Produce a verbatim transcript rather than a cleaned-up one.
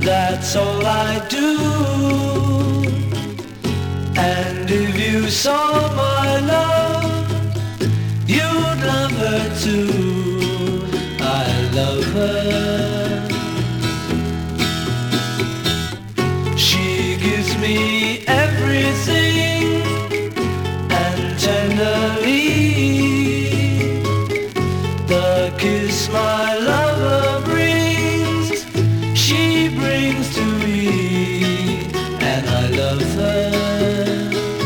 That's all I do. And if you saw my love, you'd love her too. I love her. She gives me everything, and tenderly the kiss my love